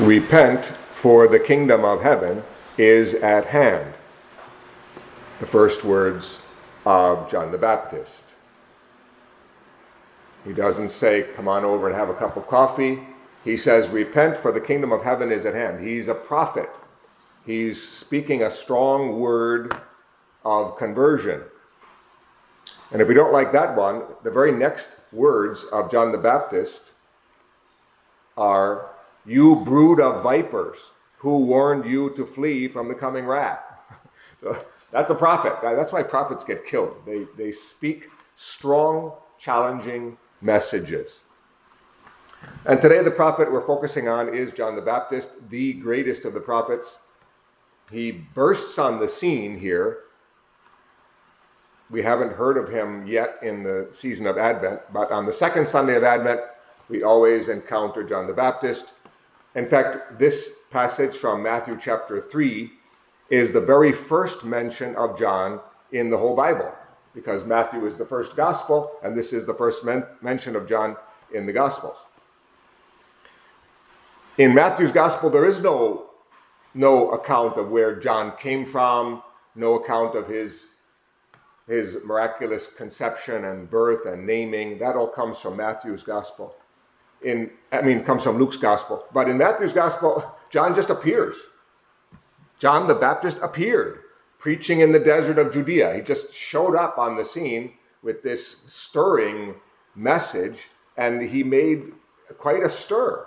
Repent, for the kingdom of heaven is at hand. The first words of John the Baptist. He doesn't say, come on over and have a cup of coffee. He says, repent, for the kingdom of heaven is at hand. He's a prophet. He's speaking a strong word of conversion. And if we don't like that one, the very next words of John the Baptist are, you brood of vipers, who warned you to flee from the coming wrath. So that's a prophet. That's why prophets get killed. They speak strong, challenging messages. And today the prophet we're focusing on is John the Baptist, the greatest of the prophets. He bursts on the scene here. We haven't heard of him yet in the season of Advent, but on the second Sunday of Advent, we always encounter John the Baptist. In fact, this passage from Matthew chapter 3 is the very first mention of John in the whole Bible, because Matthew is the first gospel, and this is the first mention of John in the Gospels. In Matthew's gospel, there is no account of where John came from, no account of his miraculous conception and birth and naming. That all comes from Matthew's gospel. Comes from Luke's gospel. But in Matthew's gospel, John just appears. John the Baptist appeared, preaching in the desert of Judea. He just showed up on the scene with this stirring message, and he made quite a stir.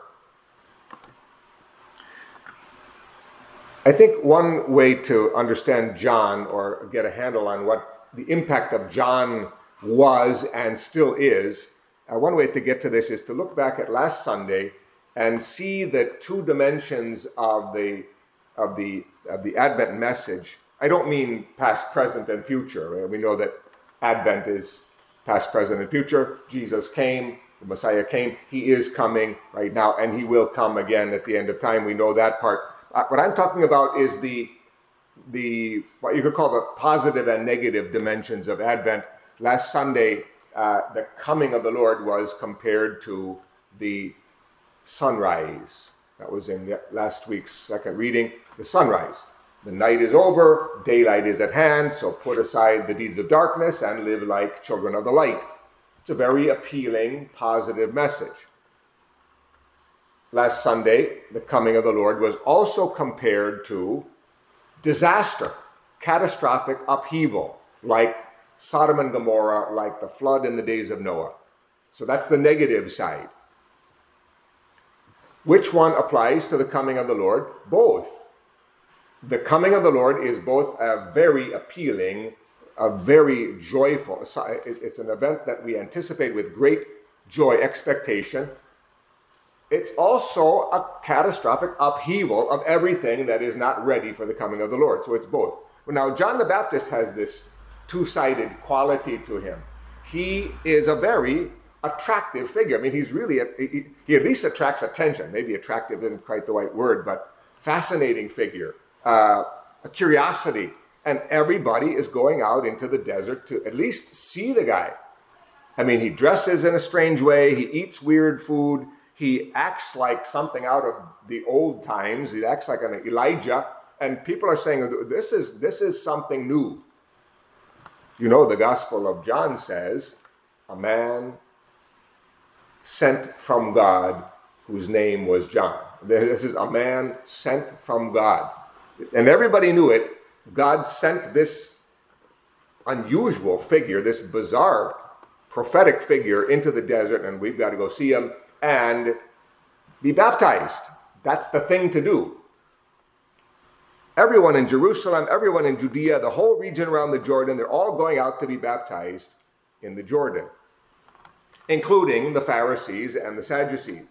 I think one way to understand John, or get a handle on what the impact of John was and still is, one way to get to this is to look back at last Sunday and see the two dimensions of the Advent message. I don't mean past, present, and future. We know that Advent is past, present, and future. Jesus came, the Messiah came, he is coming right now, and he will come again at the end of time. We know that part. What I'm talking about is the what you could call the positive and negative dimensions of Advent. Last Sunday, the coming of the Lord was compared to the sunrise. That was in last week's second reading, the sunrise. The night is over, daylight is at hand, so put aside the deeds of darkness and live like children of the light. It's a very appealing, positive message. Last Sunday, the coming of the Lord was also compared to disaster, catastrophic upheaval, like Sodom and Gomorrah, like the flood in the days of Noah. So that's the negative side. Which one applies to the coming of the Lord? Both. The coming of the Lord is both a very appealing, a very joyful, it's an event that we anticipate with great joy, expectation. It's also a catastrophic upheaval of everything that is not ready for the coming of the Lord. So it's both. Well, now, John the Baptist has this two-sided quality to him. He is a very attractive figure. I mean, he's really, he at least attracts attention. Maybe attractive isn't quite the right word, but fascinating figure, a curiosity. And everybody is going out into the desert to at least see the guy. I mean, he dresses in a strange way. He eats weird food. He acts like something out of the old times. He acts like an Elijah. And people are saying, this is something new. You know, the Gospel of John says, a man sent from God whose name was John. This is a man sent from God. And everybody knew it. God sent this unusual figure, this bizarre prophetic figure into the desert, and we've got to go see him and be baptized. That's the thing to do. Everyone in Jerusalem, everyone in Judea, the whole region around the Jordan, they're all going out to be baptized in the Jordan, including the Pharisees and the Sadducees.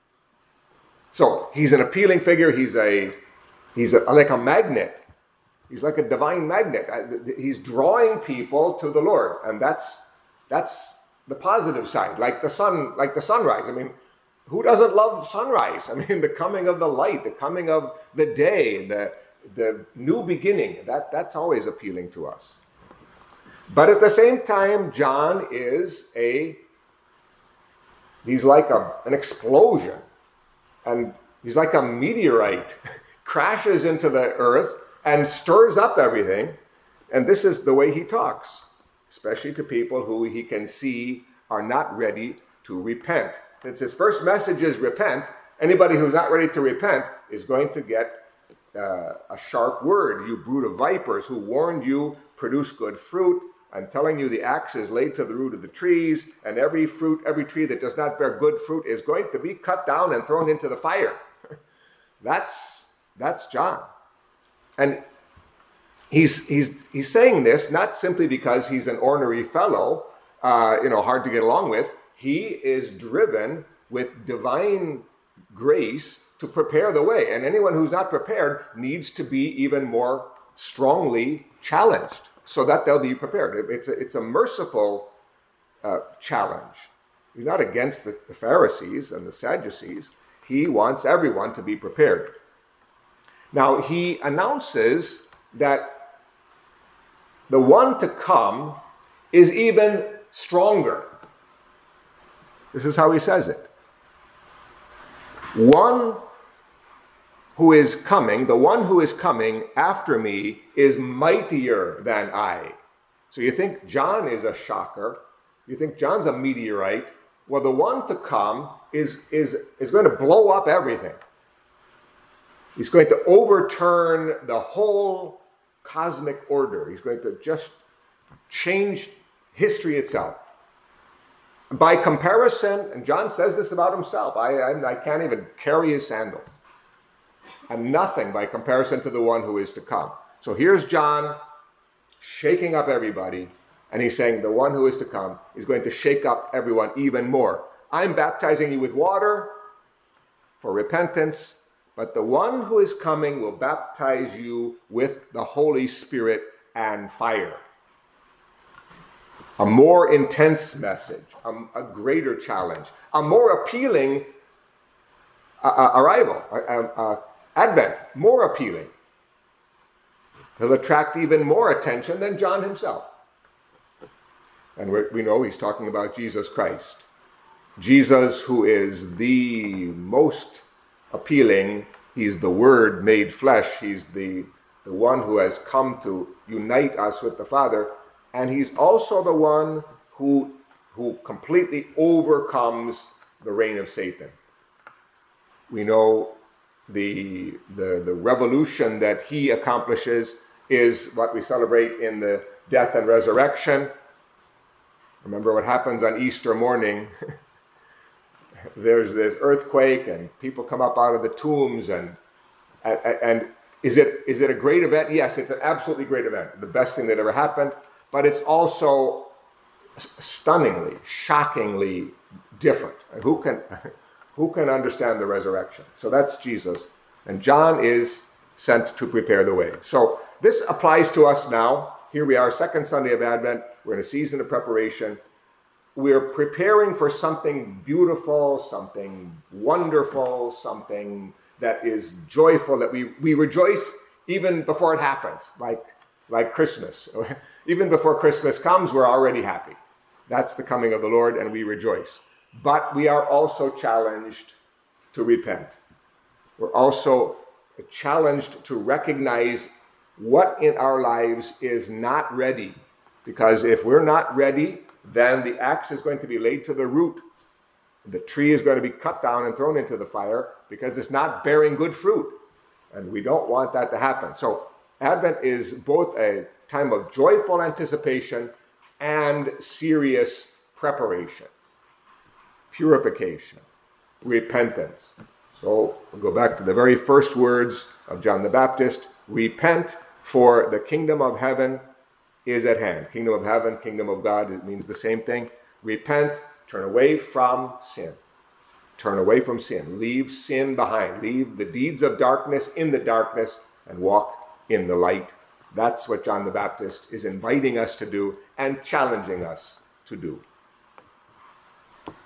So he's an appealing figure. He's like a magnet. He's like a divine magnet. He's drawing people to the Lord, and that's the positive side, like the sunrise. I mean, who doesn't love sunrise? I mean, the coming of the light, the coming of the day, the new beginning, that's always appealing to us. But at the same time, John is he's like an explosion. And He's like a meteorite, crashes into the earth and stirs up everything. And this is the way he talks, especially to people who he can see are not ready to repent. Since his first message is repent, anybody who's not ready to repent is going to get a sharp word. You brood of vipers, who warned you, produce good fruit. I'm telling you, the axe is laid to the root of the trees, and every tree that does not bear good fruit is going to be cut down and thrown into the fire. That's John. And he's saying this not simply because he's an ornery fellow, hard to get along with. He is driven with divine grace to prepare the way. And anyone who's not prepared needs to be even more strongly challenged so that they'll be prepared. It's a merciful challenge. He's not against the Pharisees and the Sadducees. He wants everyone to be prepared. Now, he announces that the one to come is even stronger. This is how he says it. One who is coming, the one who is coming after me is mightier than I. So you think John is a shocker. You think John's a meteorite. Well, the one to come is going to blow up everything. He's going to overturn the whole cosmic order. He's going to just change history itself. By comparison, and John says this about himself, I can't even carry his sandals. I'm nothing by comparison to the one who is to come. So here's John shaking up everybody, and he's saying the one who is to come is going to shake up everyone even more. I'm baptizing you with water for repentance, but the one who is coming will baptize you with the Holy Spirit and fire. A more intense message, a greater challenge, a more appealing advent, more appealing. He'll attract even more attention than John himself. And we know he's talking about Jesus Christ. Jesus, who is the most appealing. He's the Word made flesh. He's the one who has come to unite us with the Father. And he's also the one who completely overcomes the reign of Satan. We know the revolution that he accomplishes is what we celebrate in the death and resurrection. Remember what happens on Easter morning. There's this earthquake and people come up out of the tombs and is it a great event? Yes, it's an absolutely great event. The best thing that ever happened. But it's also stunningly, shockingly different. Who can understand the resurrection? So that's Jesus. And John is sent to prepare the way. So this applies to us now. Here we are, second Sunday of Advent. We're in a season of preparation. We're preparing for something beautiful, something wonderful, something that is joyful, that we rejoice even before it happens, like Christmas. Even before Christmas comes, we're already happy. That's the coming of the Lord, and we rejoice. But we are also challenged to repent. We're also challenged to recognize what in our lives is not ready. Because if we're not ready, then the axe is going to be laid to the root. The tree is going to be cut down and thrown into the fire because it's not bearing good fruit. And we don't want that to happen. So Advent is both a time of joyful anticipation and serious preparation, purification, repentance. So we'll go back to the very first words of John the Baptist. Repent, for the kingdom of heaven is at hand. Kingdom of heaven, kingdom of God, it means the same thing. Repent, turn away from sin. Turn away from sin. Leave sin behind. Leave the deeds of darkness in the darkness and walk in the light. That's what John the Baptist is inviting us to do and challenging us to do.